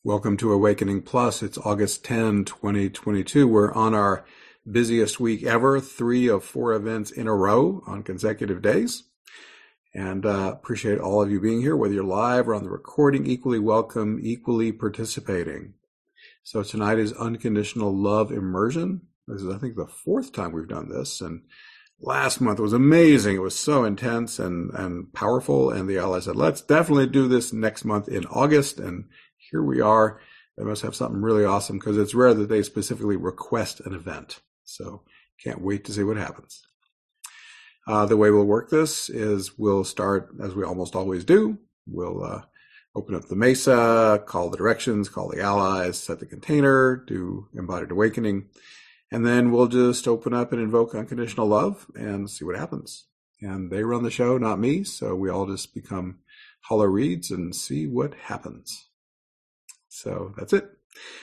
Welcome to Awakening Plus. It's August 10, 2022. We're on our busiest week ever, 3 of 4 events in a row on consecutive days. And appreciate all of you being here, whether you're live or on the recording. Equally welcome, equally participating. So tonight is Unconditional Love Immersion. This is, I think, the 4th time we've done this. And last month was amazing. It was so intense and powerful. And the allies said, let's definitely do this next month in August. And here we are. They must have something really awesome because it's rare that they specifically request an event. So can't wait to see what happens. The way we'll work this is we'll start, as we almost always do. We'll open up the mesa, call the directions, call the allies, set the container, do embodied awakening. And then we'll just open up and invoke unconditional love and see what happens. And they run the show, not me. So we all just become hollow reeds and see what happens. So that's it.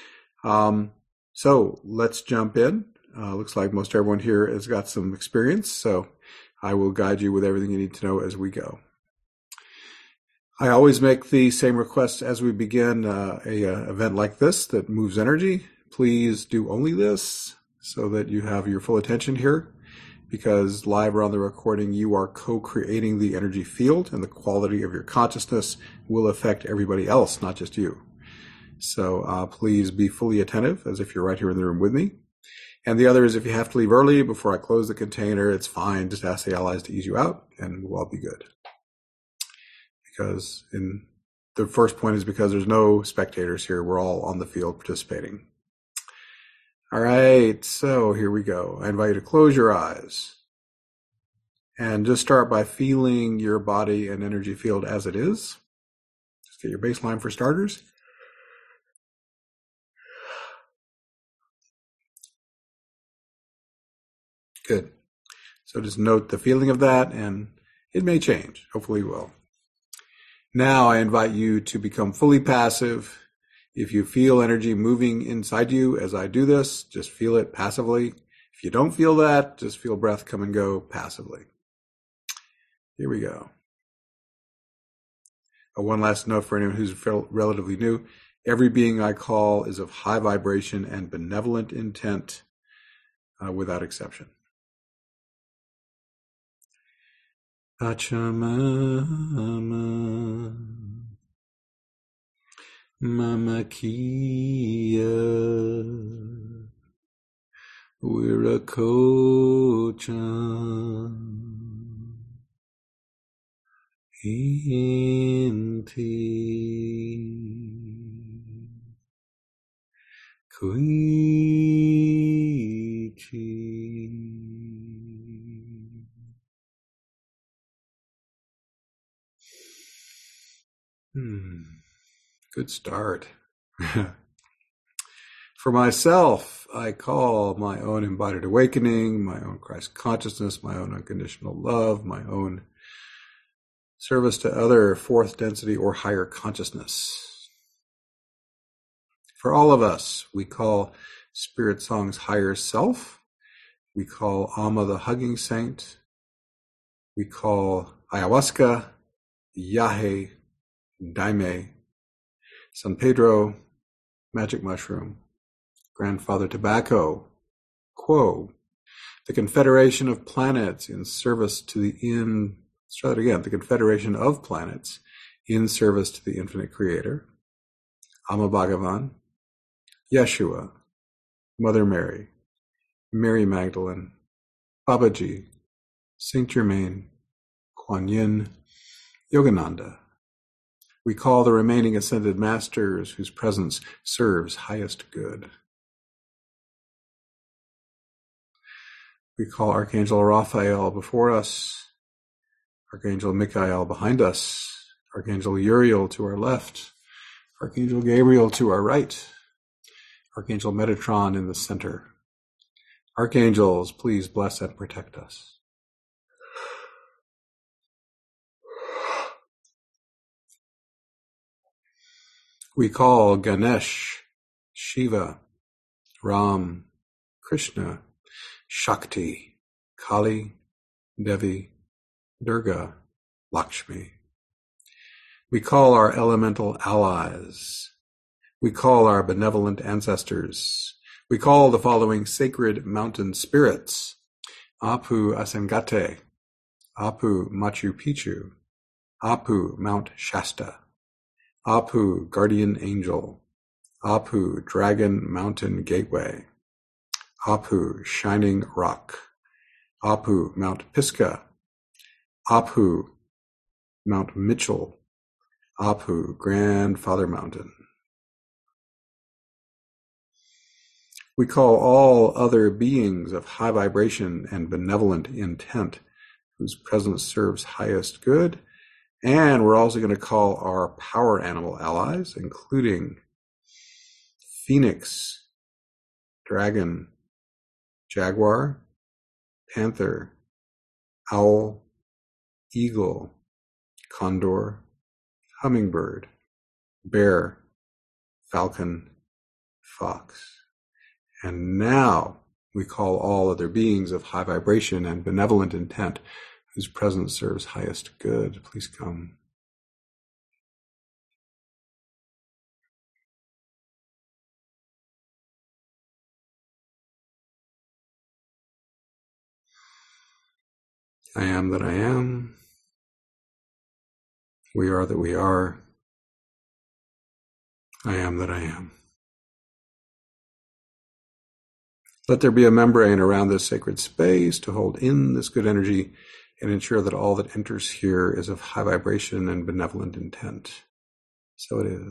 So let's jump in. Looks like most everyone here has got some experience. So I will guide you with everything you need to know as we go. I always make the same request as we begin a event like this that moves energy. Please do only this so that you have your full attention here, because live or on the recording, you are co-creating the energy field, and the quality of your consciousness will affect everybody else, not just you. So please be fully attentive as if you're right here in the room with me. And the other is, if you have to leave early before I close the container, it's fine. Just ask the allies to ease you out and we'll all be good. Because the first point is because there's no spectators here. We're all on the field participating. All right, so here we go. I invite you to close your eyes and just start by feeling your body and energy field as it is. Just get your baseline for starters. Good. So just note the feeling of that, and it may change. Hopefully it will. Now I invite you to become fully passive. If you feel energy moving inside you as I do this, just feel it passively. If you don't feel that, just feel breath come and go passively. Here we go. One last note for anyone who's relatively new. Every being I call is of high vibration and benevolent intent, without exception. Pachamama, Mama Kia, Wirakochan, Inti, Koichi. Good start. For myself, I call my own embodied awakening, my own Christ consciousness, my own unconditional love, my own service to other fourth density or higher consciousness. For all of us, we call Spirit Song's higher self. We call Amma the hugging saint. We call ayahuasca, Yahe, Daime, San Pedro, magic mushroom, grandfather tobacco, Quo, the Confederation of Planets in service to the the Confederation of Planets in service to the Infinite Creator, Amma Bhagavan, Yeshua, Mother Mary, Mary Magdalene, Babaji, Saint Germain, Kuan Yin, Yogananda. We call the remaining ascended masters whose presence serves highest good. We call Archangel Raphael before us, Archangel Michael behind us, Archangel Uriel to our left, Archangel Gabriel to our right, Archangel Metatron in the center. Archangels, please bless and protect us. We call Ganesh, Shiva, Ram, Krishna, Shakti, Kali, Devi, Durga, Lakshmi. We call our elemental allies, We call our benevolent ancestors. We call the following sacred mountain spirits: Apu Asengate, Apu Machu Picchu, Apu Mount Shasta, Apu Guardian Angel, Apu Dragon Mountain Gateway, Apu Shining Rock, Apu Mount Pisgah, Apu Mount Mitchell, Apu Grandfather Mountain. We call all other beings of high vibration and benevolent intent, whose presence serves highest good. And we're also going to call our power animal allies, including Phoenix, Dragon, Jaguar, Panther, Owl, Eagle, Condor, Hummingbird, Bear, Falcon, Fox. And now we call all other beings of high vibration and benevolent intent, whose presence serves highest good. Please come. I am that I am. We are that we are. I am that I am. Let there be a membrane around this sacred space to hold in this good energy and ensure that all that enters here is of high vibration and benevolent intent. So it is.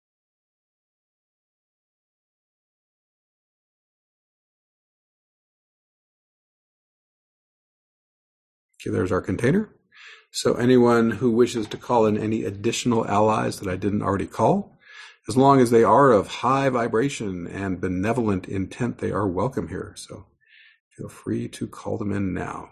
Okay, there's our container. So anyone who wishes to call in any additional allies that I didn't already call, as long as they are of high vibration and benevolent intent, they are welcome here. So feel free to call them in now.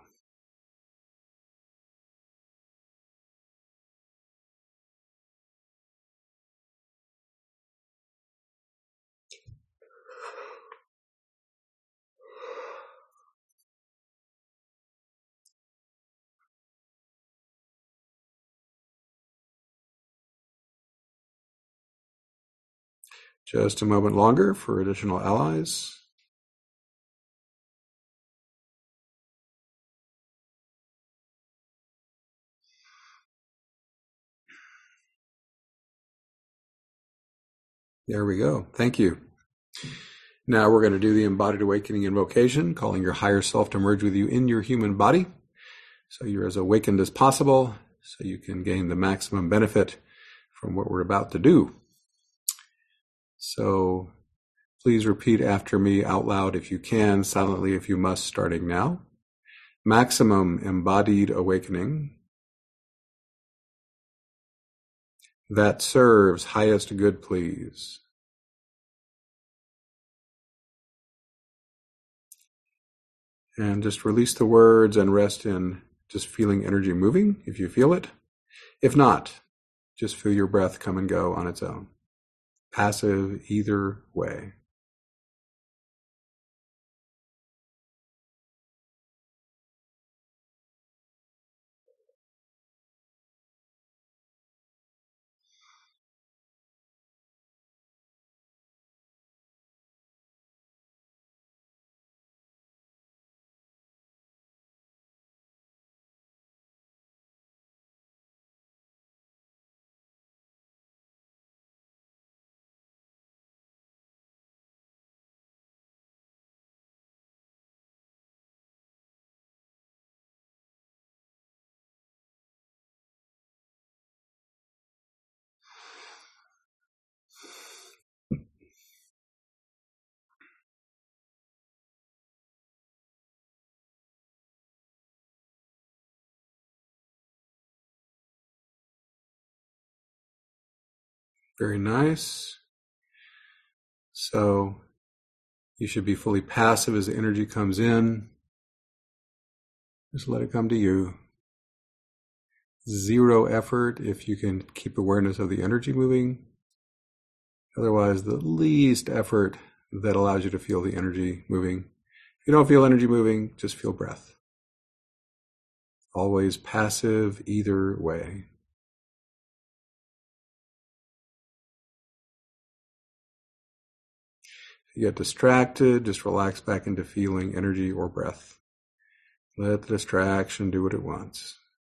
Just a moment longer for additional allies. There we go. Thank you. Now we're going to do the embodied awakening invocation, calling your higher self to merge with you in your human body, so you're as awakened as possible, so you can gain the maximum benefit from what we're about to do. So please repeat after me out loud if you can, silently if you must, starting now. Maximum embodied awakening that serves highest good, please. And just release the words and rest in just feeling energy moving if you feel it. If not, just feel your breath come and go on its own. Passive either way. Very nice. So you should be fully passive as the energy comes in. Just let it come to you. Zero effort if you can keep awareness of the energy moving. Otherwise, the least effort that allows you to feel the energy moving. If you don't feel energy moving, just feel breath. Always passive either way. you get distracted, just relax back into feeling, energy, or breath. Let the distraction do what it wants.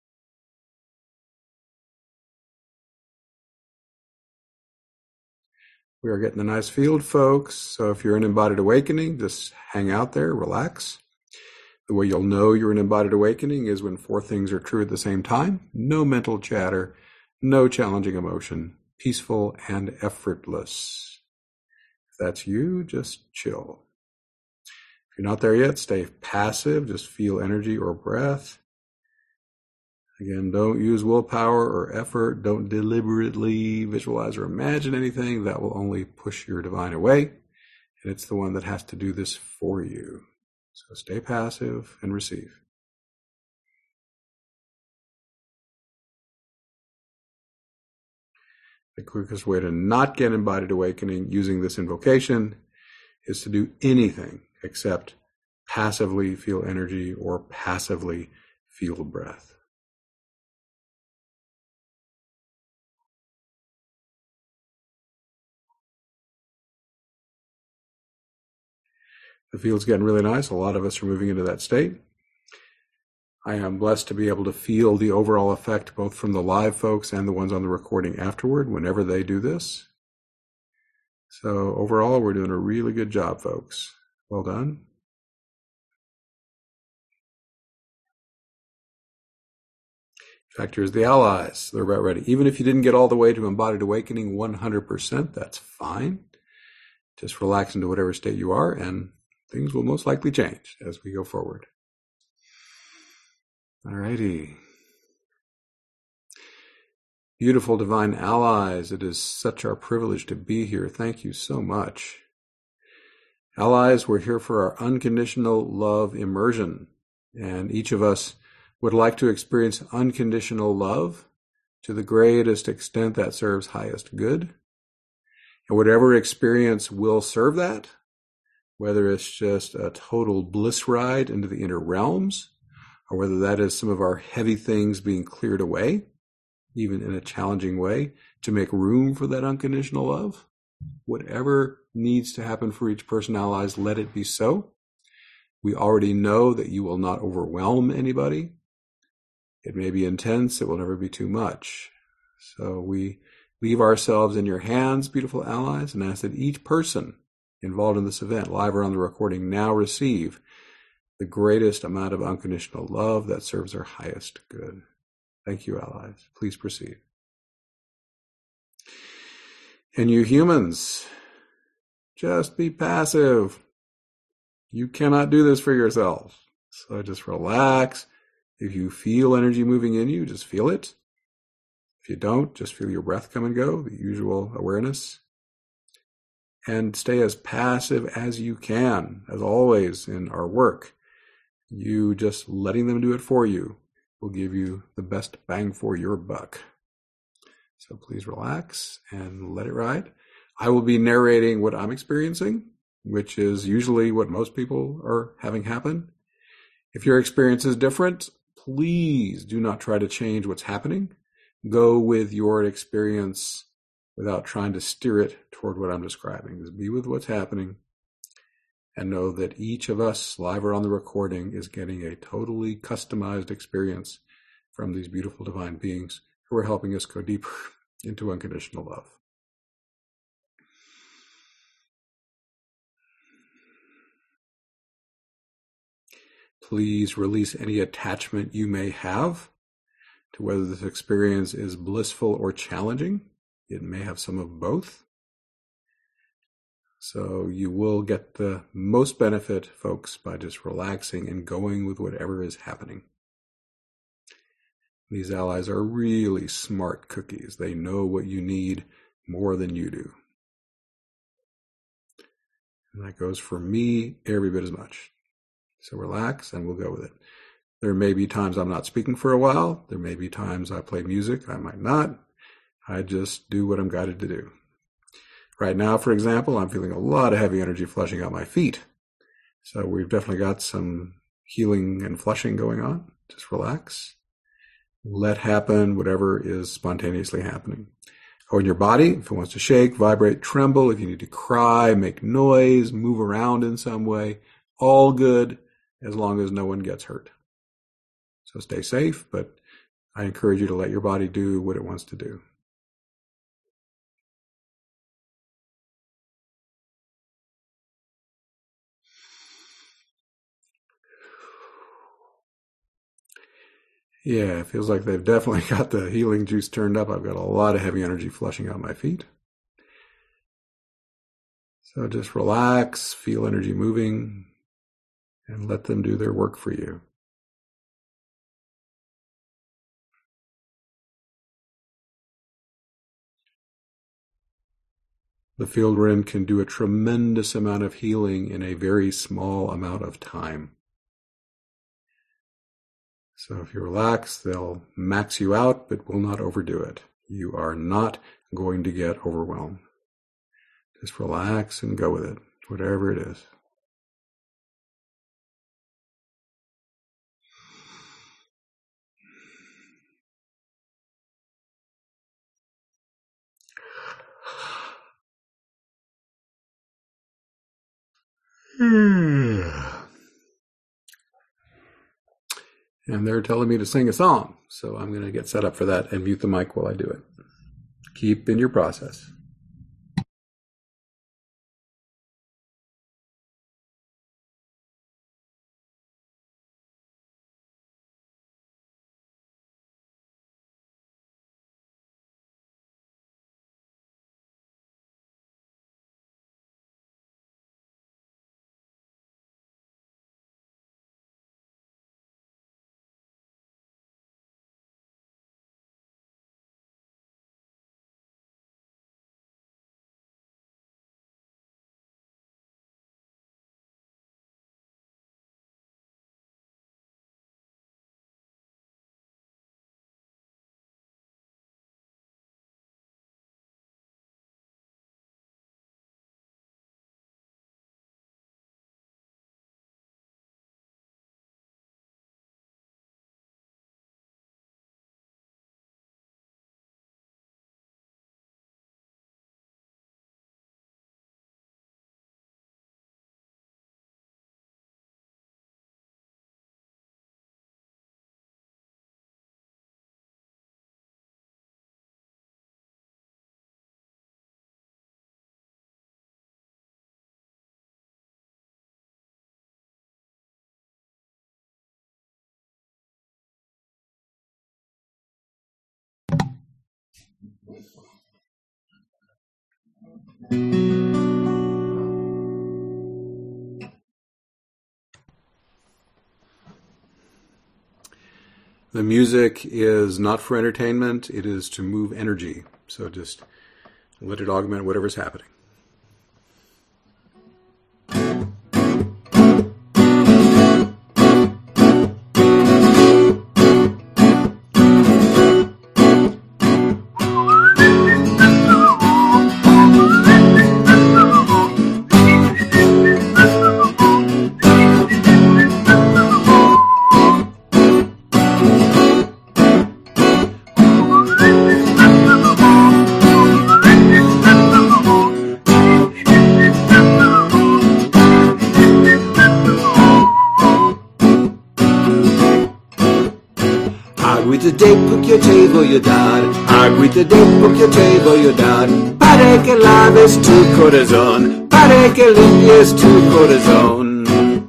We are getting a nice field, folks. So if you're in embodied awakening, just hang out there, relax. The way you'll know you're in embodied awakening is when 4 things are true at the same time. No mental chatter, no challenging emotion, peaceful and effortless. If that's you, just chill. If you're not there yet, stay passive, just feel energy or breath. Again, don't use willpower or effort. Don't deliberately visualize or imagine anything. That will only push your divine away. And it's the one that has to do this for you. So stay passive and receive. The quickest way to not get embodied awakening using this invocation is to do anything except passively feel energy or passively feel breath. The field's getting really nice. A lot of us are moving into that state. I am blessed to be able to feel the overall effect both from the live folks and the ones on the recording afterward whenever they do this. So overall, we're doing a really good job, folks. Well done. In fact, here's the allies. They're about ready. Even if you didn't get all the way to embodied awakening 100%, that's fine. Just relax into whatever state you are, and things will most likely change as we go forward. Alrighty. Beautiful divine allies, it is such our privilege to be here. Thank you so much. Allies, we're here for our unconditional love immersion, and each of us would like to experience unconditional love to the greatest extent that serves highest good. And whatever experience will serve that, whether it's just a total bliss ride into the inner realms, or whether that is some of our heavy things being cleared away, even in a challenging way, to make room for that unconditional love. Whatever needs to happen for each person, allies, let it be so. We already know that you will not overwhelm anybody. It may be intense, it will never be too much. So we leave ourselves in your hands, beautiful allies, and ask that each person involved in this event, live or on the recording, now receive the greatest amount of unconditional love that serves our highest good. Thank you, allies. Please proceed. And you humans, just be passive. You cannot do this for yourself. So just relax. If you feel energy moving in you, just feel it. If you don't, just feel your breath come and go, the usual awareness. And stay as passive as you can, as always in our work. You just letting them do it for you will give you the best bang for your buck. So please relax and let it ride. I will be narrating what I'm experiencing, which is usually what most people are having happen. If your experience is different, please do not try to change what's happening. Go with your experience without trying to steer it toward what I'm describing. Just be with what's happening and know that each of us, live or on the recording, is getting a totally customized experience from these beautiful divine beings who are helping us go deeper into unconditional love. Please release any attachment you may have to whether this experience is blissful or challenging. It may have some of both. So you will get the most benefit, folks, by just relaxing and going with whatever is happening. These allies are really smart cookies. They know what you need more than you do. And that goes for me every bit as much. So relax and we'll go with it. There may be times I'm not speaking for a while. There may be times I play music. I might not. I just do what I'm guided to do. Right now, for example, I'm feeling a lot of heavy energy flushing out my feet. So we've definitely got some healing and flushing going on. Just relax. Let happen whatever is spontaneously happening. Oh, in your body, if it wants to shake, vibrate, tremble, if you need to cry, make noise, move around in some way, all good as long as no one gets hurt. So stay safe, but I encourage you to let your body do what it wants to do. Yeah, it feels like they've definitely got the healing juice turned up. I've got a lot of heavy energy flushing out my feet. So just relax, feel energy moving, and let them do their work for you. The field we're in can do a tremendous amount of healing in a very small amount of time. So if you relax, they'll max you out, but will not overdo it. You are not going to get overwhelmed. Just relax and go with it, whatever it is. And they're telling me to sing a song, so I'm going to get set up for that and mute the mic while I do it. Keep in your process. The music is not for entertainment, it is to move energy. So just let it augment whatever's happening. Aguita porque eu te voglio dar. Pare che laves tu corazon, pare che limpies tu corazon.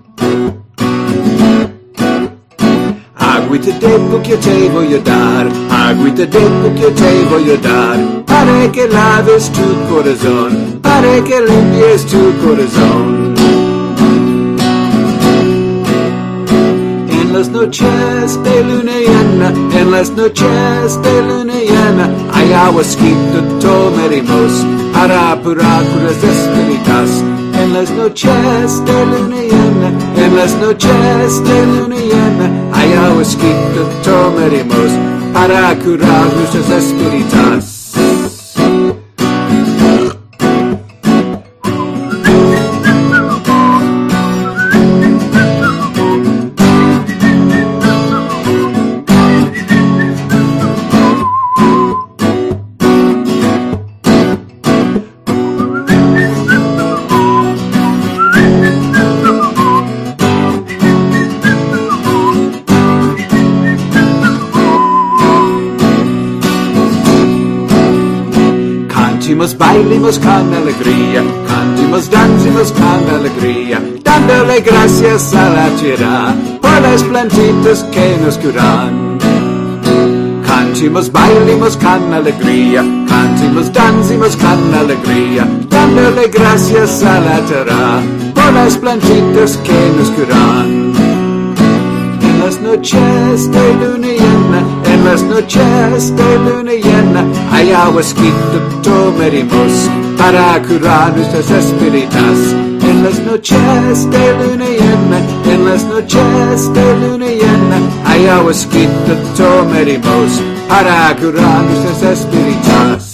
Aguita porque eu te voglio dar. Aguita porque eu te voglio dar. Pare che laves tu corazon, pare che limpies tu corazon. En las noches de luna llena, en las noches de luna llena, ayahuasquito tomaremos para curar curas espíritas. En las noches de luna llena, en las noches de luna llena, ayahuasquito tomaremos para curar nuestras espíritas. Cantimos, bailimos con alegría, cantimos, dancimos con alegría, dándole gracias a la tierra por las plantitas que nos curan. Cantimos, bailimos con alegría, cantimos, dancimos con alegría, dándole gracias a la tierra por las plantitas que nos curan. En las noches de luna llena, en las noches de luna llena, hay aguas que tomaremos para curar nuestras espíritas. En las noches de luna llena, en las noches de luna llena, hay aguas que tomaremos para curar nuestras espíritas.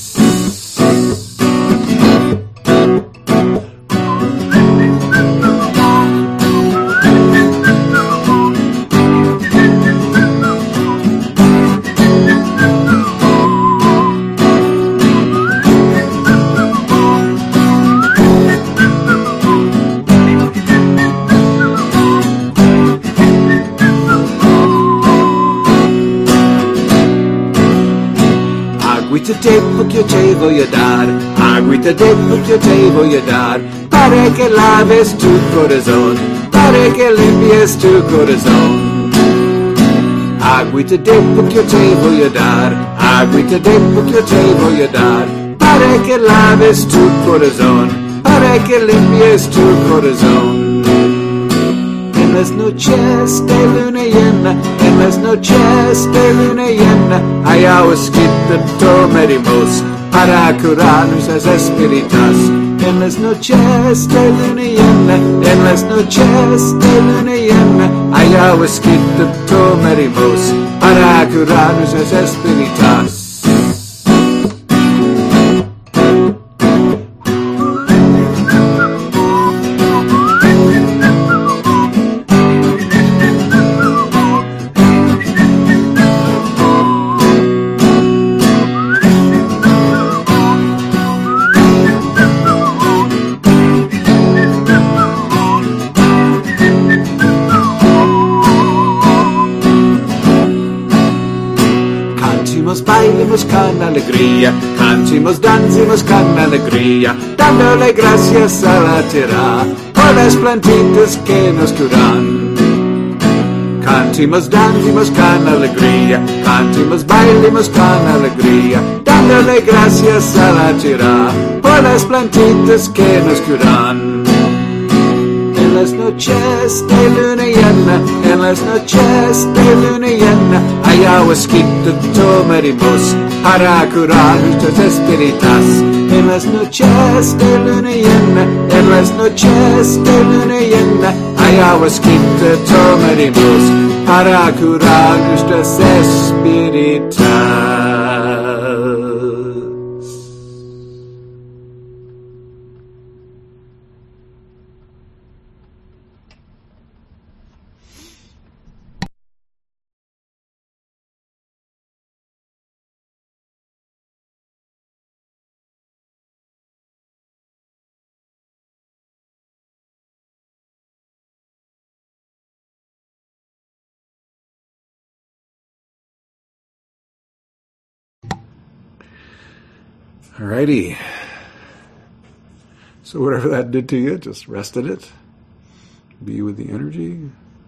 Agüita de porque yo te voy a dar, agüita de porque yo te voy a dar, para que laves tu corazón, para que limpies tu corazón. Agüita de porque yo te voy a dar, agüita de porque yo te voy a dar, para que laves tu corazón, para que limpies tu corazón. En las noches de luna llena, en las noches de luna llena, hay aguas que tomaremos para curar nuestras espíritas. En las noches de luna llena, en las noches de luna llena, hay aguas que tomaremos para curar nuestras espíritas. Bailemos con alegría, cantimos, dancimos con alegría, dándole gracias a la tierra por las plantitas que nos curan. Cantimos, dancimos con alegría, cantimos, bailemos con alegría, dándole gracias a la tierra por las plantitas que nos curan. En las noches de luna llena, en las noches de luna llena, hay aguas que tomaremos para curar nuestras espíritas. En las noches de luna llena, en las noches de luna llena, hay aguas que tomaremos para curar nuestras espíritas. Alrighty. So whatever that did to you, just rest in it. Be with the energy.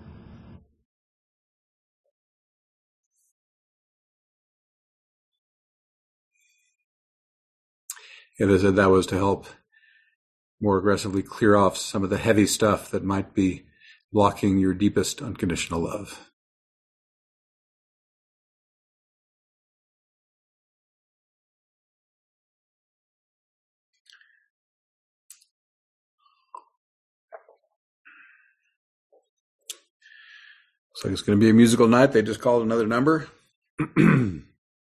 Yeah, they said that was to help more aggressively clear off some of the heavy stuff that might be blocking your deepest unconditional love. Looks like it's going to be a musical night. They just called another number. Here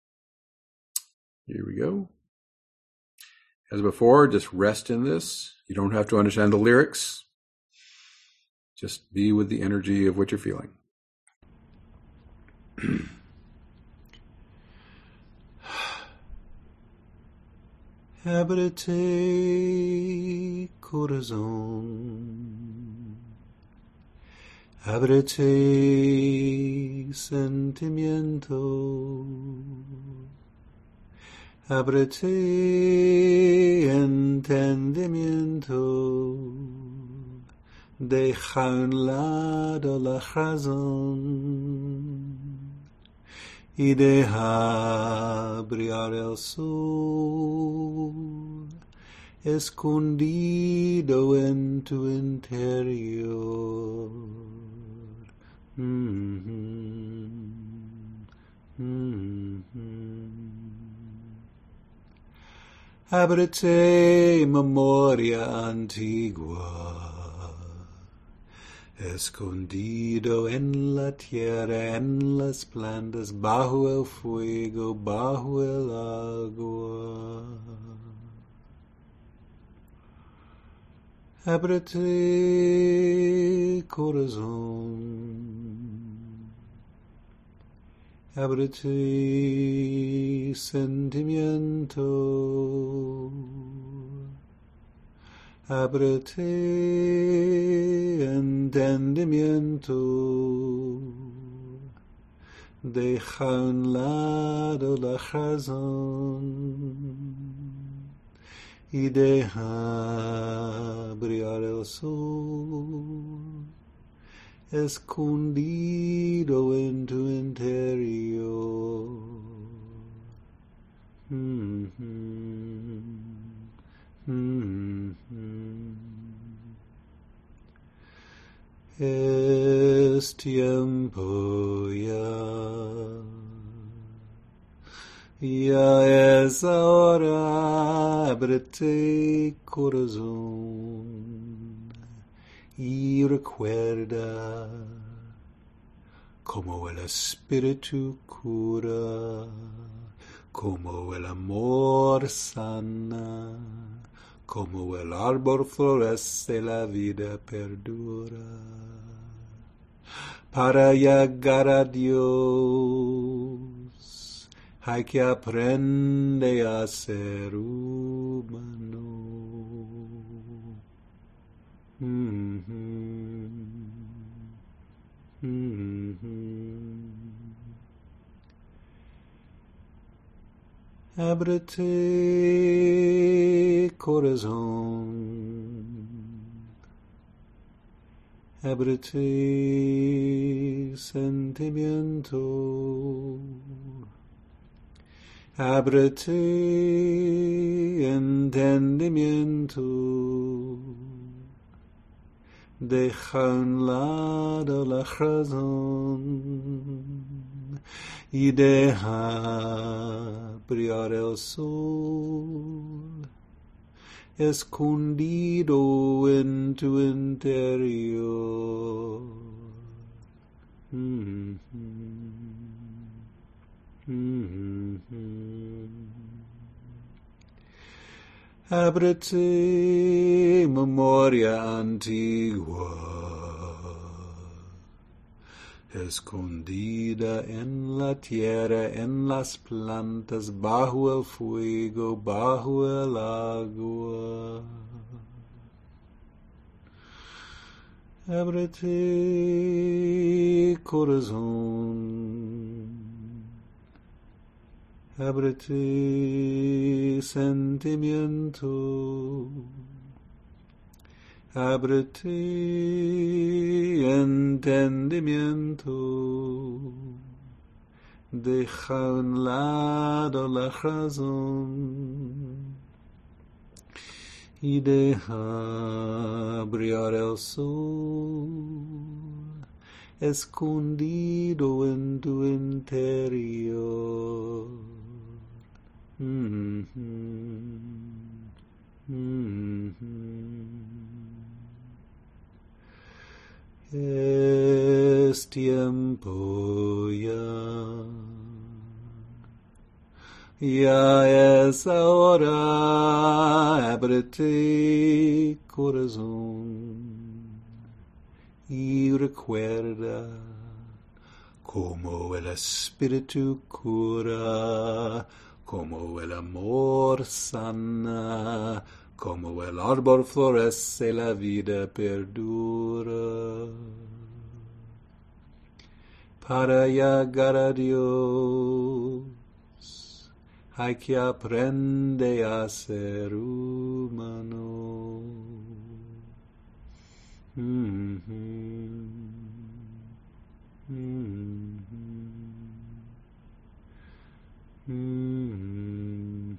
we go. As before, just rest in this. You don't have to understand the lyrics. Just be with the energy of what you're feeling. Ábrete, corazón. Ábrete, sentimiento. Ábrete entendimiento, deja a un lado la razón y deja brillar el sol escondido en tu interior. Ábrete, memoria antigua, escondido en la tierra, en las plantas, bajo el fuego, bajo el agua. Ábrete, corazón. Ábrete, sentimiento. Ábrete, entendimiento. Deja a un lado la razón y deja brillar el sol escondido en tu interior. Es tiempo ya es ahora, ábrete corazón y recuerda como el espíritu cura, como el amor sana, como el árbol florece, la vida perdura. Para llegar a Dios hay que aprender a ser humano. Ábrete, corazón. Ábrete, sentimiento. Ábrete, entendimiento. Deja a un lado la razón y deja brillar el sol escondido en tu interior. Ábrete, memoria antigua, escondida en la tierra, en las plantas, bajo el fuego, bajo el agua. Ábrete, corazón. Ábrete, sentimiento. Ábrete, entendimiento. Deja a un lado la razón y deja brillar el sol escondido en tu interior. Es tiempo ya es ahora, ábrete corazón y recuerda como el espíritu cura, como el amor sana, como el árbol florece, la vida perdura. Para llegar a Dios Hai che apprende a ser umano. Mm-hmm. Mm-hmm.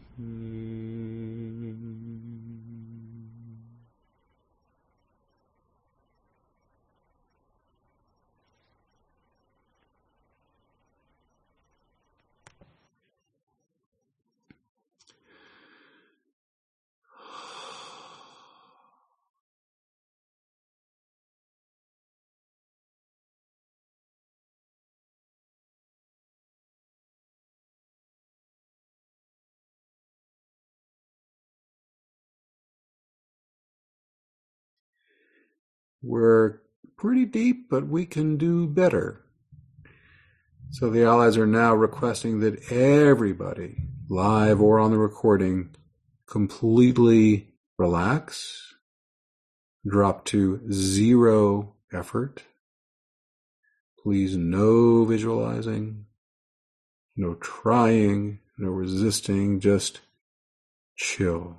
We're pretty deep, but we can do better. So the allies are now requesting that everybody, live or on the recording, completely relax, drop to zero effort. Please, no visualizing, no trying, no resisting, just chill.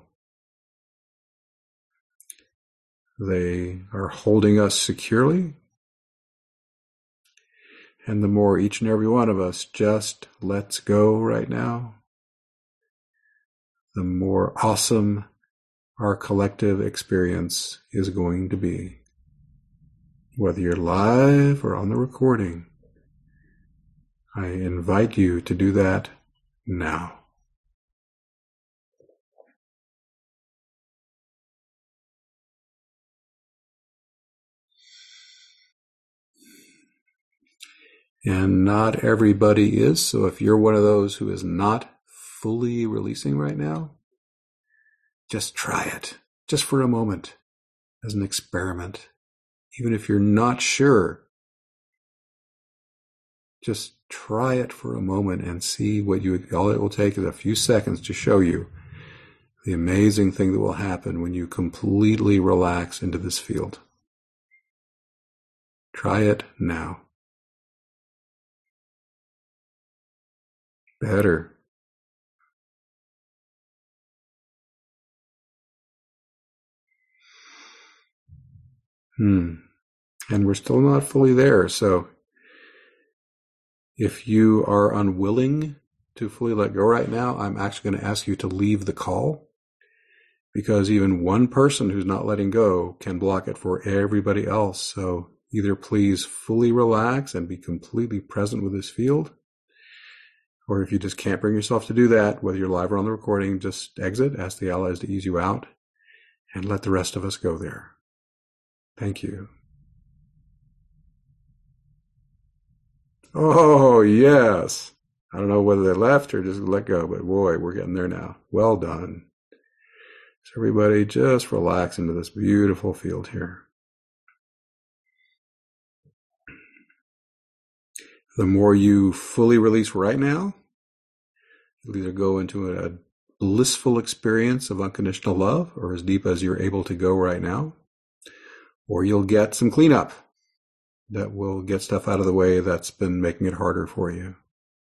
They are holding us securely. And the more each and every one of us just lets go right now, the more awesome our collective experience is going to be. Whether you're live or on the recording, I invite you to do that now. And not everybody is, so if you're one of those who is not fully releasing right now, just try it, just for a moment, as an experiment. Even if you're not sure, just try it for a moment and see all it will take is a few seconds to show you the amazing thing that will happen when you completely relax into this field. Try it now. Better. And we're still not fully there. So if you are unwilling to fully let go right now, I'm actually going to ask you to leave the call, because even one person who's not letting go can block it for everybody else. So either please fully relax and be completely present with this field, or if you just can't bring yourself to do that, whether you're live or on the recording, just exit, ask the allies to ease you out, and let the rest of us go there. Thank you. Oh, yes. I don't know whether they left or just let go, but boy, we're getting there now. Well done. So everybody just relax into this beautiful field here. The more you fully release right now, you'll either go into a blissful experience of unconditional love, or as deep as you're able to go right now, or you'll get some cleanup that will get stuff out of the way that's been making it harder for you.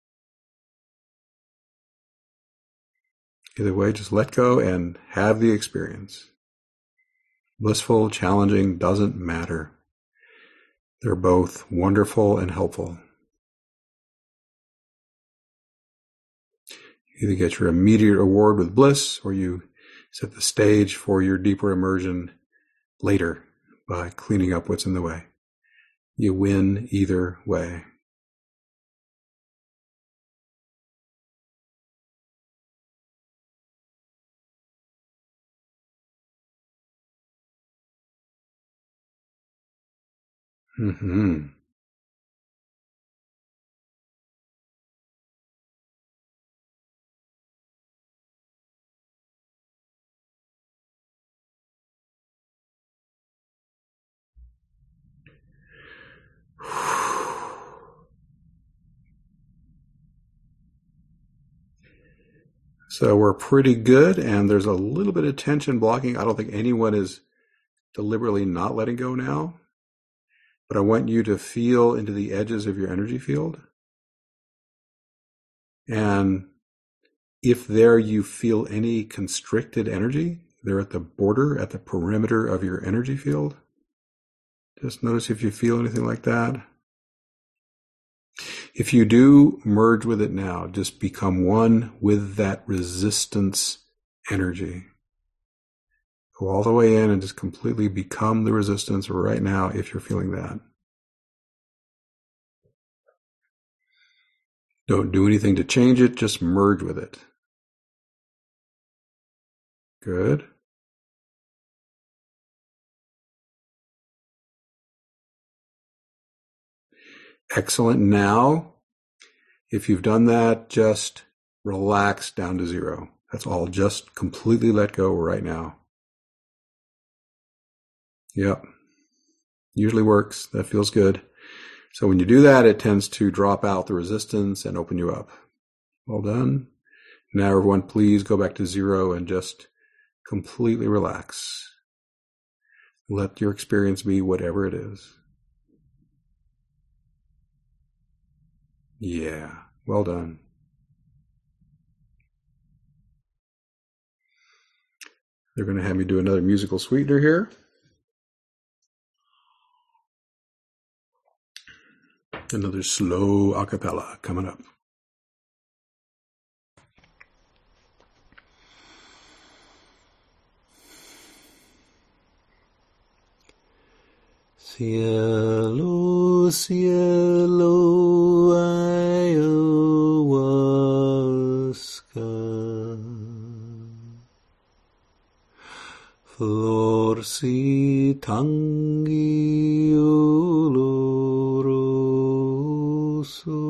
Either way, just let go and have the experience. Blissful, challenging, doesn't matter. They're both wonderful and helpful. You either get your immediate reward with bliss, or you set the stage for your deeper immersion later by cleaning up what's in the way. You win either way. Mm-hmm. So we're pretty good, and there's a little bit of tension blocking. I don't think anyone is deliberately not letting go now, but I want you to feel into the edges of your energy field. And If there you feel any constricted energy, they're at the border, at the perimeter of your energy field. Just notice if you feel anything like that. If you do, merge with it now. Just become one with that resistance energy. Go all the way in and just completely become the resistance right now if you're feeling that. Don't do anything to change it, just merge with it. Good. Excellent. Now, if you've done that, just relax down to zero. That's all. Just completely let go right now. Yep. Usually works. That feels good. So when you do that, it tends to drop out the resistance and open you up. Well done. Now everyone, please go back to zero and just completely relax. Let your experience be whatever it is. Yeah, well done. They're going to have me do another musical sweetener here. Another slow a cappella coming up. Cielo, cielo, ayahuasca, flor si tangi oloroso,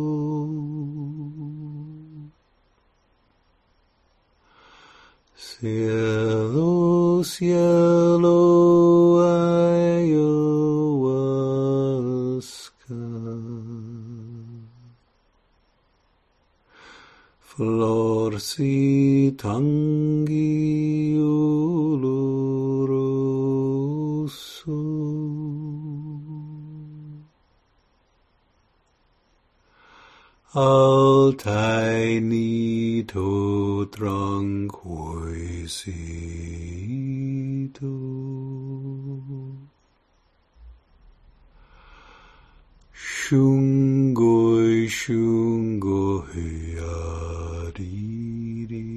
cielo, cielo, flor si tangi oloroso, altai nito tranquisito, shungoi shungoi ariri,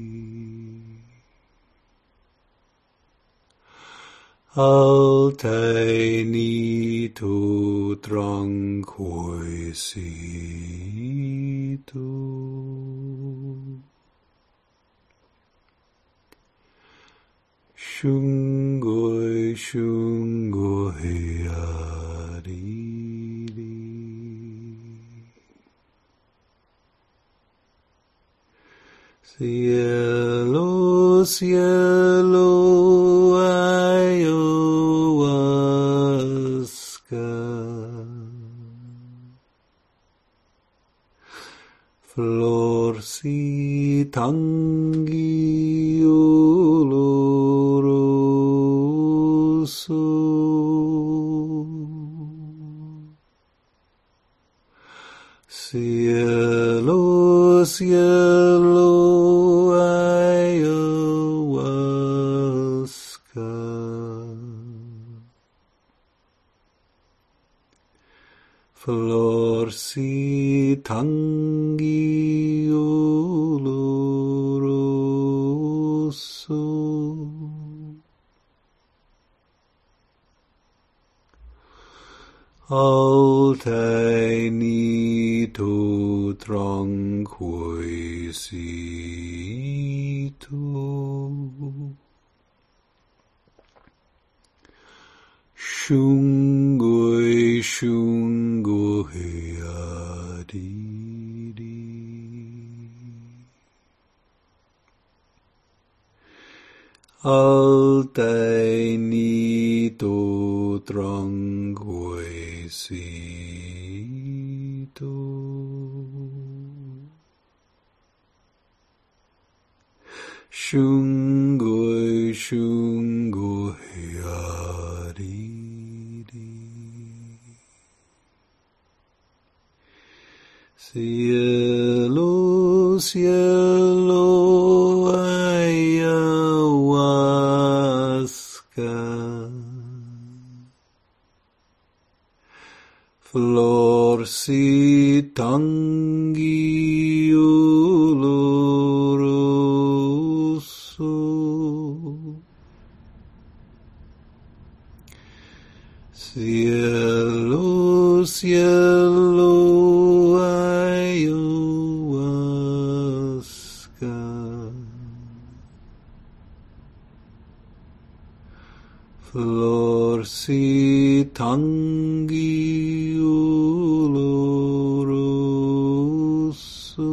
altai nito tranquisito, shungoi shungoi ariri. Cielo, cielo, ayahuasca, flor si tangi oloroso, cielo, cielo, flor si tangi oloroso, altai nito tranquisito, shungoi shungoi adiri, altai nito tranquisito, shungoi shungoi adiri. Cielo, cielo, ayahuasca. Florcitangi oloroso. Cielo, cielo, ayahuasca. Florcitangi oloroso.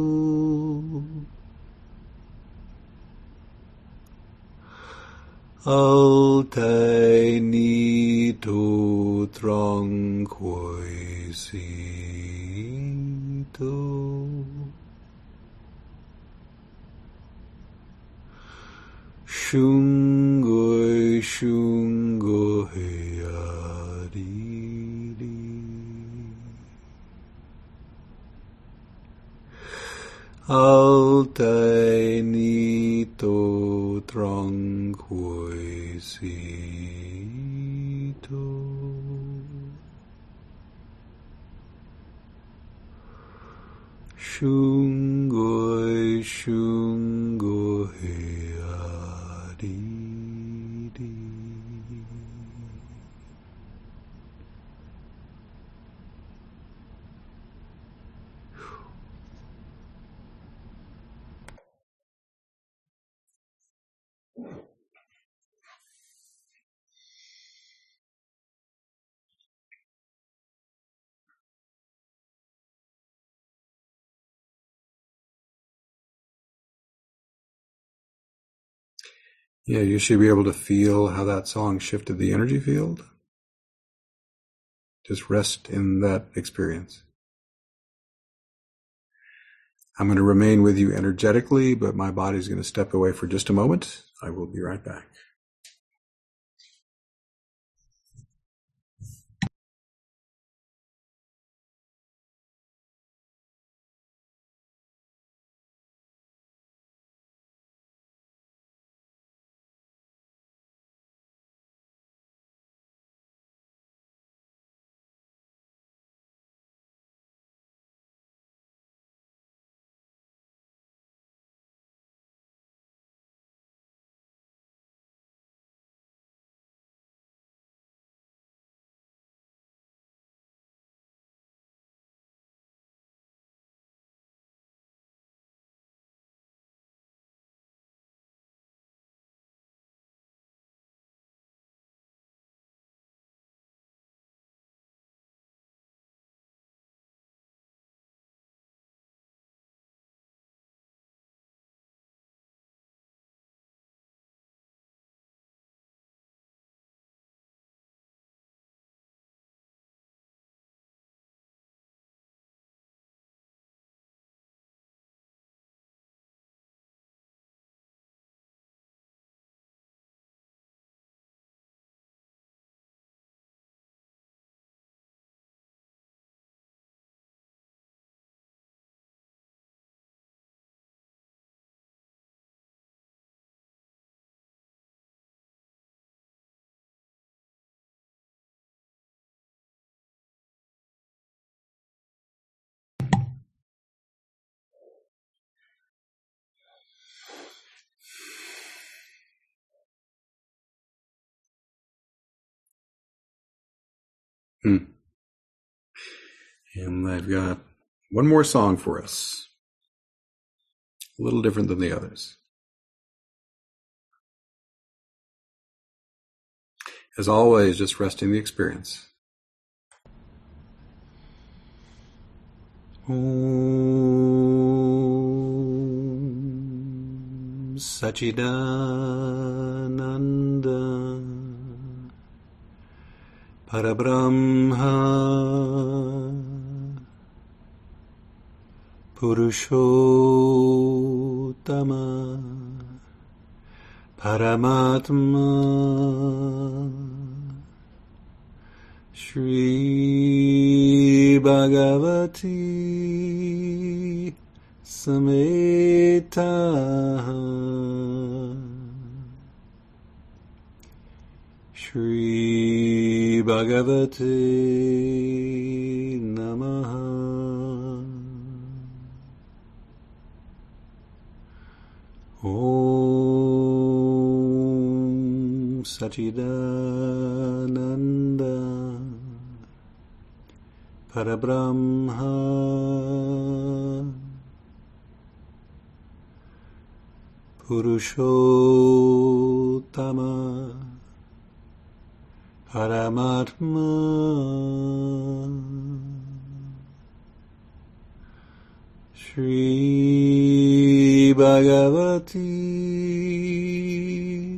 Altainito tranquisito. Shungoi shungo heariri. Altainito tranquisito. Shungoi shungo heariri. Yeah, you should be able to feel how that song shifted the energy field. Just rest in that experience. I'm going to remain with you energetically, but my body's going to step away for just a moment. I will be right back. And I've got one more song for us, a little different than the others. As always, just resting the experience. Om Sachidananda Parabrahma Purushottama Paramatma Shri Bhagavati Sameta Shri Bhagavate Namaha. Om Sachidananda Parabrahma Purushottama Paramatma Shri Bhagavati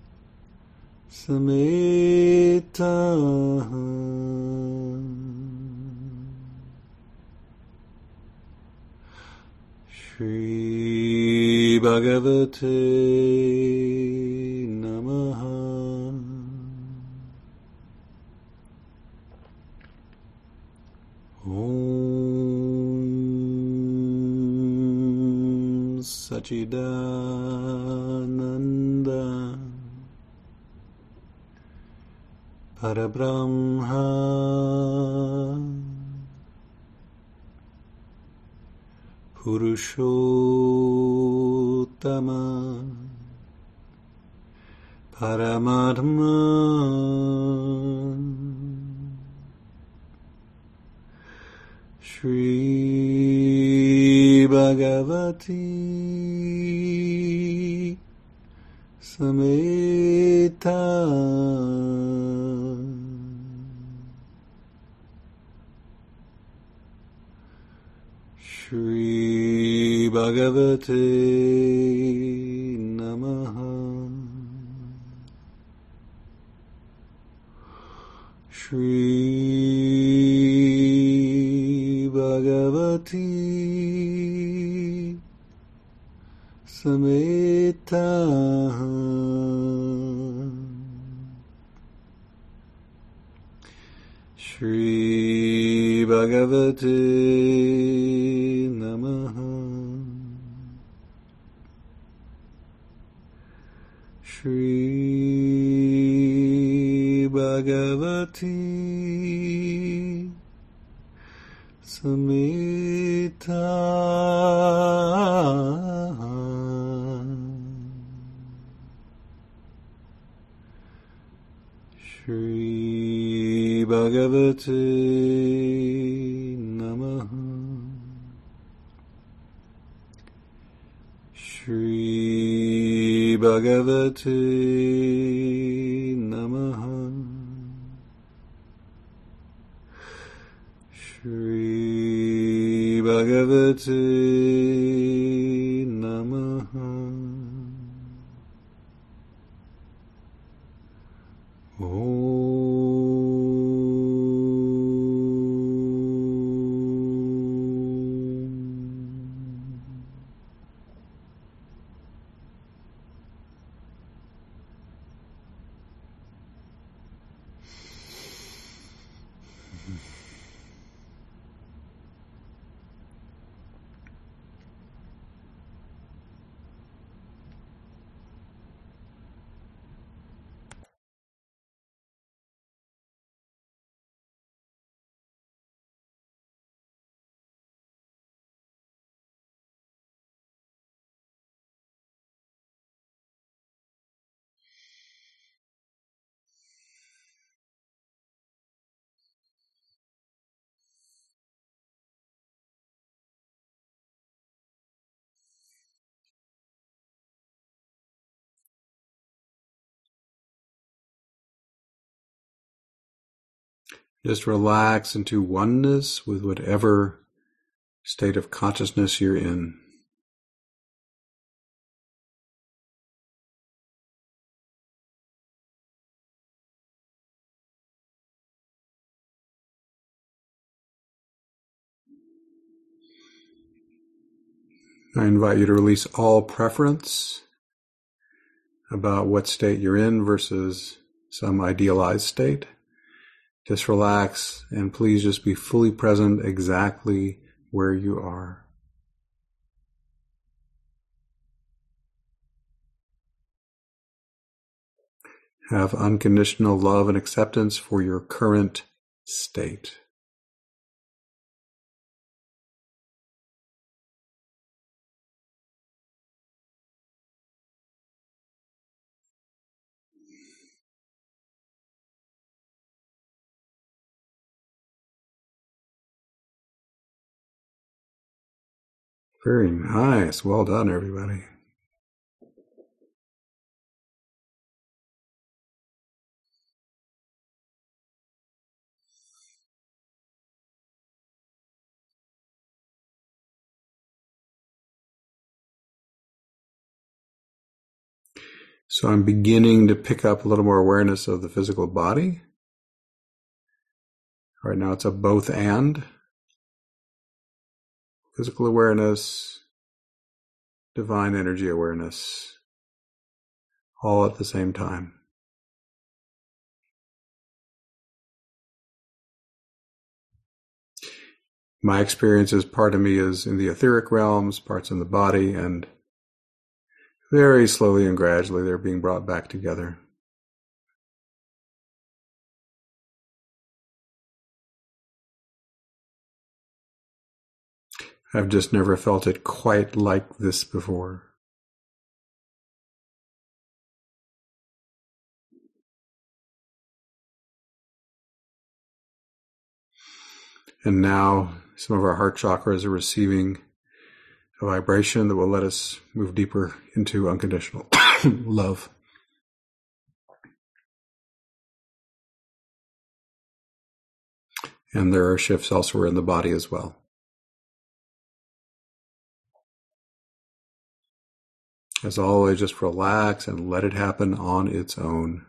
Sameta Shri Bhagavate Namaha. Om Sachidananda Parabrahma Purushottama Paramatma Shri Bhagavati Sameta Shri Bhagavate Namaha. Shri Bhagavati Sameta Shri Bhagavate Namaha. Shri Bhagavati Sameta Shri Bhagavate Namaha. Shri Bhagavate Namaha. Shri Bhagavate Namaha. Just relax into oneness with whatever state of consciousness you're in. I invite you to release all preference about what state you're in versus some idealized state. Just relax and please just be fully present exactly where you are. Have unconditional love and acceptance for your current state. Very nice. Well done, everybody. So I'm beginning to pick up a little more awareness of the physical body. Right now it's a both and. Physical awareness, divine energy awareness, all at the same time. My experience is part of me is in the etheric realms, parts in the body, and very slowly and gradually they're being brought back together. I've just never felt it quite like this before. And now some of our heart chakras are receiving a vibration that will let us move deeper into unconditional love. And there are shifts elsewhere in the body as well. As always, just relax and let it happen on its own.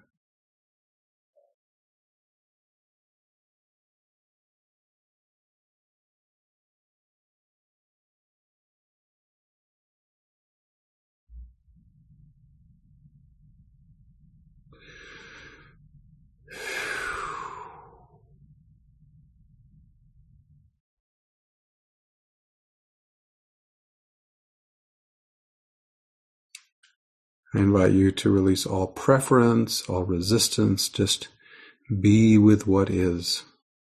I invite you to release all preference, all resistance, just be with what is.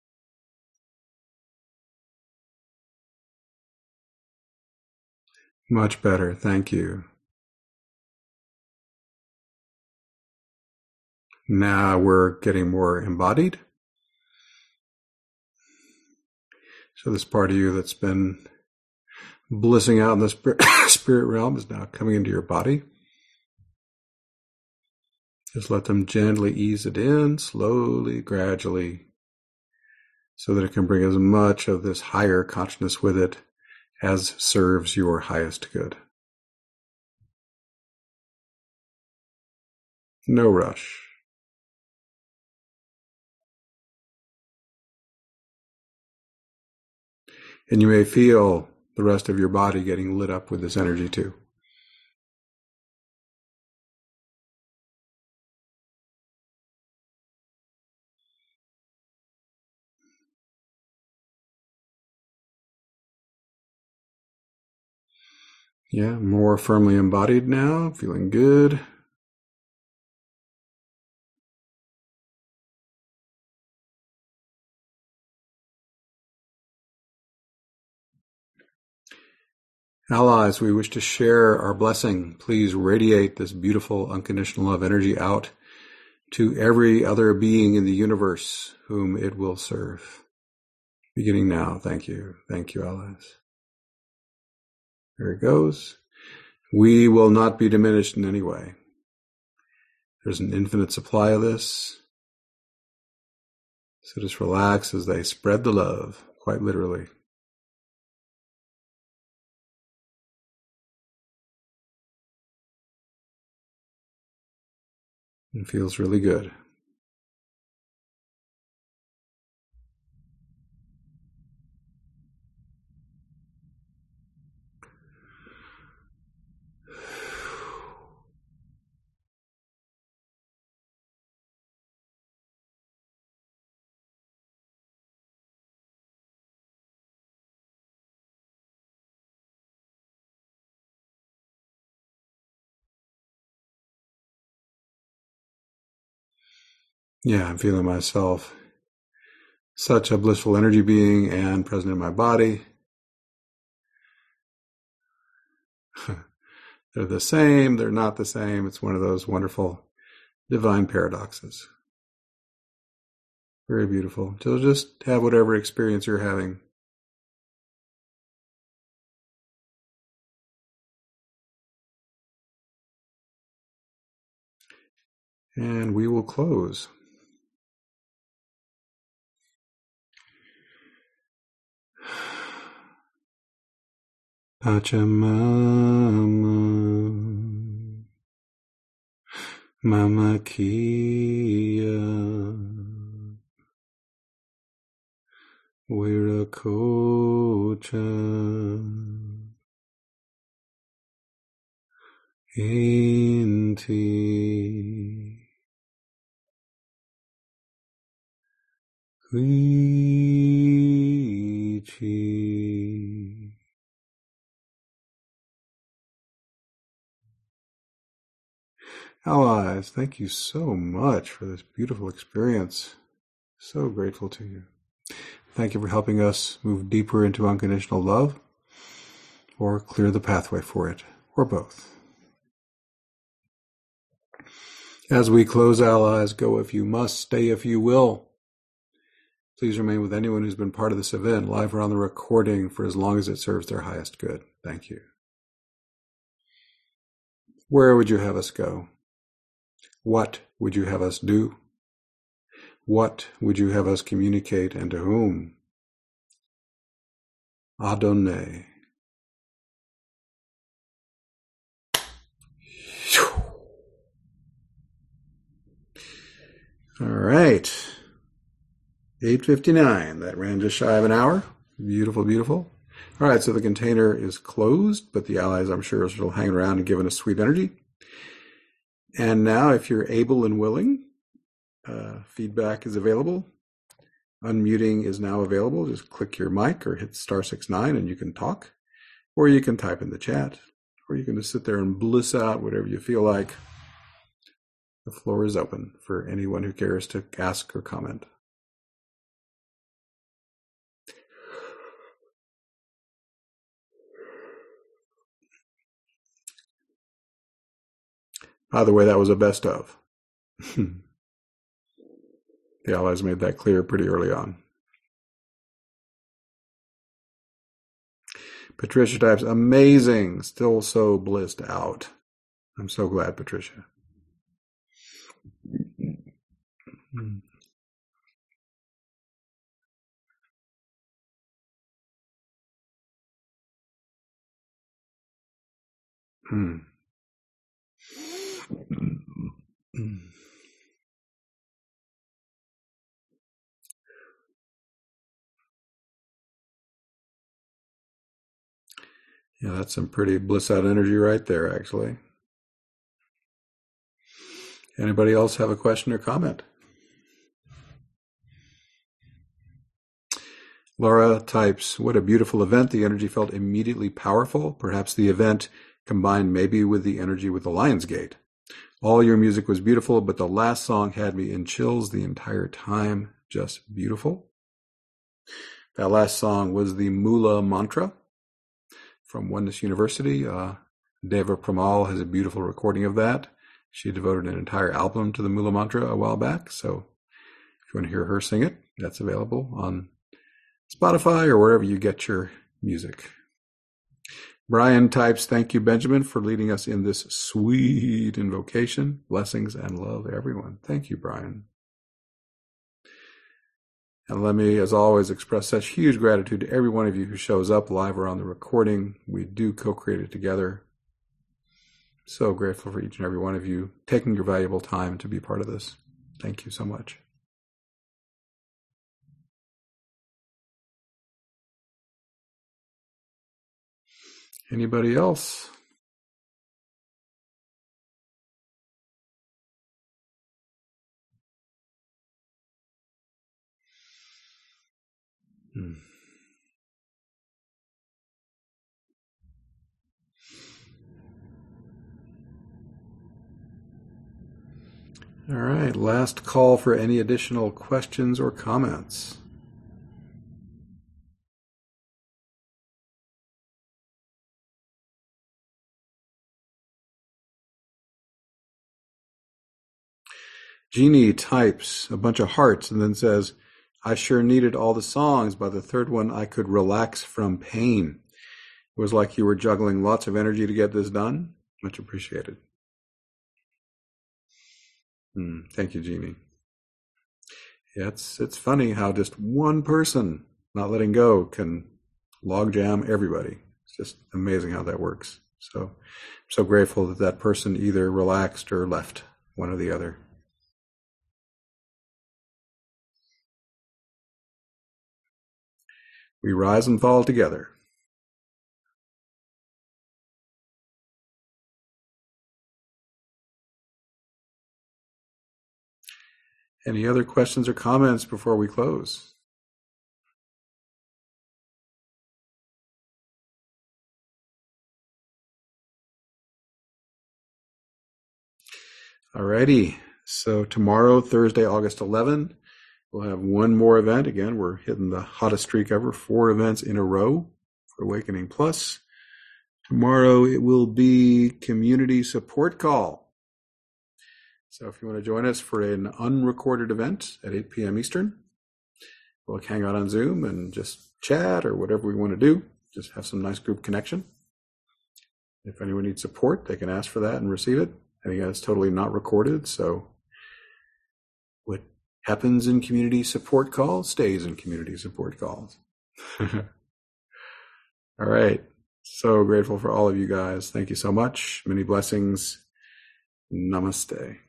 Much better, thank you. Now we're getting more embodied. So this part of you that's been blissing out in the spirit realm is now coming into your body. Just let them gently ease it in, slowly, gradually, so that it can bring as much of this higher consciousness with it as serves your highest good. No rush. And you may feel the rest of your body getting lit up with this energy too. Yeah, more firmly embodied now, feeling good. Allies, we wish to share our blessing. Please radiate this beautiful unconditional love energy out to every other being in the universe whom it will serve. Beginning now. Thank you. Thank you, allies. There it goes. We will not be diminished in any way. There's an infinite supply of this. So just relax as they spread the love, quite literally. It feels really good. Yeah, I'm feeling myself such a blissful energy being and present in my body. They're the same, they're not the same. It's one of those wonderful divine paradoxes. Very beautiful. So just have whatever experience you're having. And we will close. Pachamama, Mama Kia, Viracocha, Inti, Huichi. Allies, thank you so much for this beautiful experience. So grateful to you. Thank you for helping us move deeper into unconditional love or clear the pathway for it, or both. As we close, allies, go if you must, stay if you will. Please remain with anyone who's been part of this event, live or on the recording, for as long as it serves their highest good. Thank you. Where would you have us go? What would you have us do? What would you have us communicate, and to whom? Adonai. All right. 8:59. That ran just shy of an hour. Beautiful, beautiful. All right, so the container is closed, but the allies, I'm sure, are still hanging around and giving us sweet energy. And now, if you're able and willing, feedback is available. Unmuting is now available. Just click your mic or hit *69 and you can talk. Or you can type in the chat. Or you can just sit there and bliss out, whatever you feel like. The floor is open for anyone who cares to ask or comment. By the way, that was a best of. The allies made that clear pretty early on. Patricia types, amazing, still so blissed out. I'm so glad, Patricia. Yeah, that's some pretty bliss out energy right there, actually. Anybody else have a question or comment? Laura types, what a beautiful event. The energy felt immediately powerful. Perhaps the event combined maybe with the energy with the Lionsgate. All your music was beautiful, but the last song had me in chills the entire time. Just beautiful. That last song was the Mula Mantra from Oneness University. Deva Pramal has a beautiful recording of that. She devoted an entire album to the Mula Mantra a while back. So if you want to hear her sing it, that's available on Spotify or wherever you get your music. Brian types, thank you, Benjamin, for leading us in this sweet invocation. Blessings and love, everyone. Thank you, Brian. And let me, as always, express such huge gratitude to every one of you who shows up live or on the recording. We do co-create it together. So grateful for each and every one of you taking your valuable time to be part of this. Thank you so much. Anybody else? All right, last call for any additional questions or comments. Jeannie types a bunch of hearts and then says, I sure needed all the songs. By the third one, I could relax from pain. It was like you were juggling lots of energy to get this done. Much appreciated. Thank you, Jeannie. Yeah, it's funny how just one person not letting go can logjam everybody. It's just amazing how that works. So I'm so grateful that that person either relaxed or left, one or the other. We rise and fall together. Any other questions or comments before we close? Alrighty. So tomorrow, Thursday, August 11th, we'll have one more event. Again, we're hitting the hottest streak ever, 4 events in a row for Awakening Plus. Tomorrow it will be Community Support Call. So if you want to join us for an unrecorded event at 8 p.m. Eastern, we'll hang out on Zoom and just chat or whatever we want to do. Just have some nice group connection. If anyone needs support, they can ask for that and receive it. And again, it's totally not recorded. So what happens in community support calls stays in community support calls. All right. So grateful for all of you guys. Thank you so much. Many blessings. Namaste.